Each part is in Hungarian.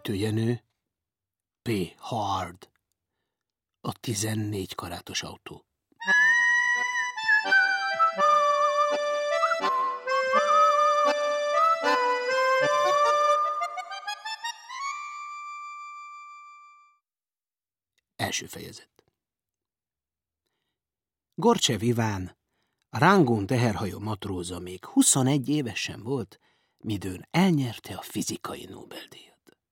vezetőjenő, P. Hard, a 14 karátos autó. Első fejezet. Gorcsev Iván, a Rangun teherhajó matróza még 21 éves sem volt, midőn elnyerte a fizikai Nobel-díjat.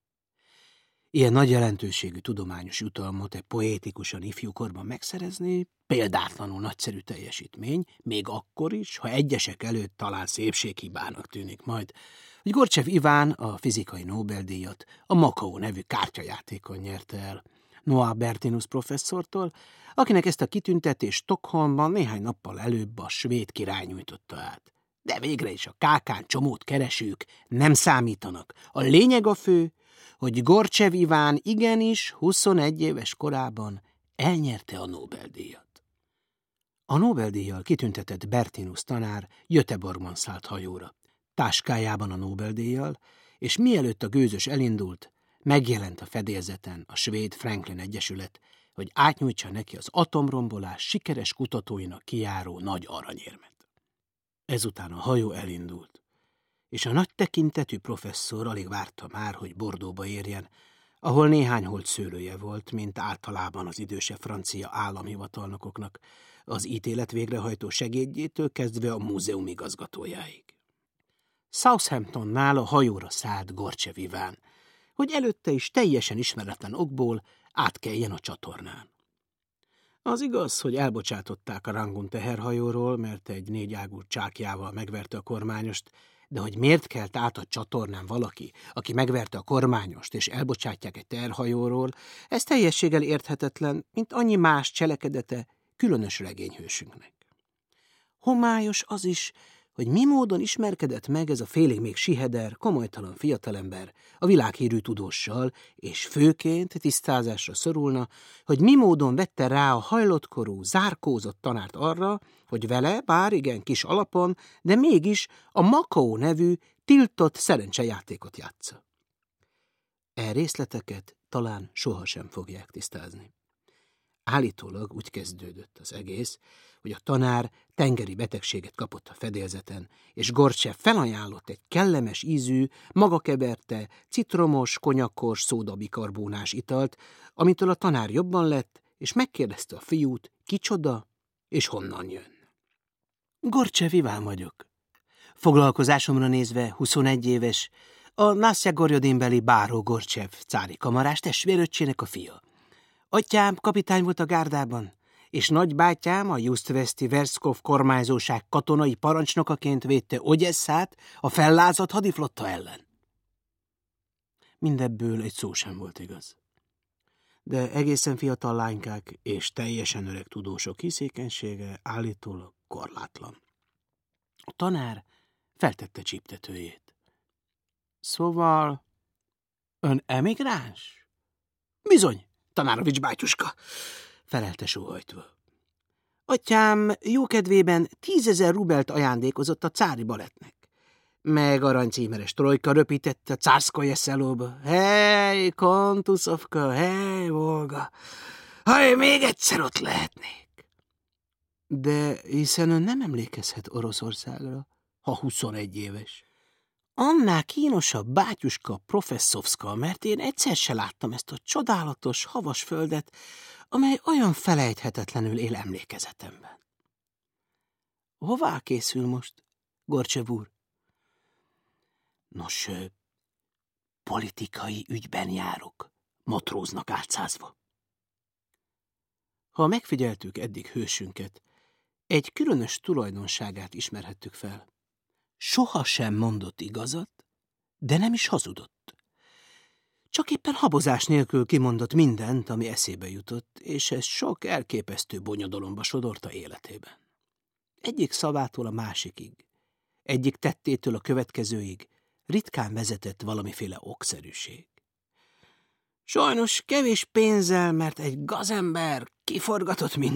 Ilyen nagy jelentőségű tudományos jutalmat egy poétikusan ifjúkorban megszerezni példátlanul nagyszerű teljesítmény, még akkor is, ha egyesek előtt talán szépséghibának tűnik majd, hogy Gorcsev Iván a fizikai Nobel-díjat a Makao nevű kártyajátékon nyerte el, Noah Bertinus professzortól, akinek ezt a kitüntetést Stockholmban néhány nappal előbb a svéd király nyújtotta át. De végre is a kákán csomót keresők nem számítanak. A lényeg a fő, hogy Gorcsev Iván igenis 21 éves korában elnyerte a Nobel-díjat. A Nobel-díjjal kitüntetett Bertinus tanár Göteborgban szállt hajóra, táskájában a Nobel-díjjal, és mielőtt a gőzös elindult, megjelent a fedélzeten a svéd Franklin Egyesület, hogy átnyújtsa neki az atomrombolás sikeres kutatóinak kijáró nagy aranyérmet. Ezután a hajó elindult, és a nagy tekintetű professzor alig várta már, hogy Bordeauxba érjen, ahol néhány holt szőlője volt, mint általában az idősebb francia államhivatalnokoknak, az ítélet végrehajtó segédjétől kezdve a múzeum igazgatójáig. Southamptonnál a hajóra szállt Gorcsev Iván, hogy előtte is teljesen ismeretlen okból átkeljen a csatornán. Az igaz, hogy elbocsátották a Rangun teherhajóról, mert egy 4 ágú csákjával megverte a kormányost, de hogy miért kelt át a csatornán valaki, aki megverte a kormányost, és elbocsátják egy teherhajóról, ez teljességgel érthetetlen, mint annyi más cselekedete különös regényhősünknek. Homályos az is, hogy mi módon ismerkedett meg ez a félig még siheder, komolytalan fiatalember a világhírű tudóssal, és főként tisztázásra szorulna, hogy mi módon vette rá a hajlottkorú, zárkózott tanárt arra, hogy vele, bár igen kis alapon, de mégis a Makao nevű tiltott szerencsejátékot játsza. E részleteket talán sohasem fogják tisztázni. Állítólag úgy kezdődött az egész, hogy a tanár tengeri betegséget kapott a fedélzeten, és Gorcsev felajánlott egy kellemes ízű, maga keverte, citromos, konyakos, szódabikarbónás italt, amitől a tanár jobban lett, és megkérdezte a fiút, kicsoda és honnan jön. Gorcsev Iván vagyok. Foglalkozásomra nézve 21 éves, a Nasztya-Gorjodinbeli báró Gorcsev cári kamarás testvéröccsének a fia. Atyám kapitány volt a gárdában, és nagybátyám a Just-Veszti Verszkov kormányzóság katonai parancsnokaként védte Ogyesszát a fellázadt hadiflotta ellen. Mindebből egy szó sem volt igaz. De egészen fiatal lánykák és teljesen öreg tudósok hiszékenysége állítólag korlátlan. A tanár feltette csíptetőjét. Szóval ön emigráns? Bizony, Tanárovics bátyuska, felelte sóhajtva. Atyám jókedvében 10 000 rubelt ajándékozott a cári balettnek. Meg aranycímeres trojka röpítette a Cárszkaje szelóba. Hely, Kontuszovka, hely, Volga, ha én még egyszer ott lehetnék. De hiszen ön nem emlékezhet Oroszországra, ha 21 éves. Annál kínosabb, bátyuska, professzovszka, mert én egyszer se láttam ezt a csodálatos, havas földet, amely olyan felejthetetlenül él emlékezetemben. Hová készül most, Gorcsev úr? Nos, politikai ügyben járok, matróznak álcázva. Ha megfigyeltük eddig hősünket, egy különös tulajdonságát ismerhettük fel. Soha sem mondott igazat, de nem is hazudott. Csak éppen habozás nélkül kimondott mindent, ami eszébe jutott, és ez sok elképesztő bonyodalomba sodorta életében. Egyik szavától a másikig, egyik tettétől a következőig ritkán vezetett valamiféle okszerűség. Sajnos kevés pénzzel, mert egy gazember kiforgatott mindent.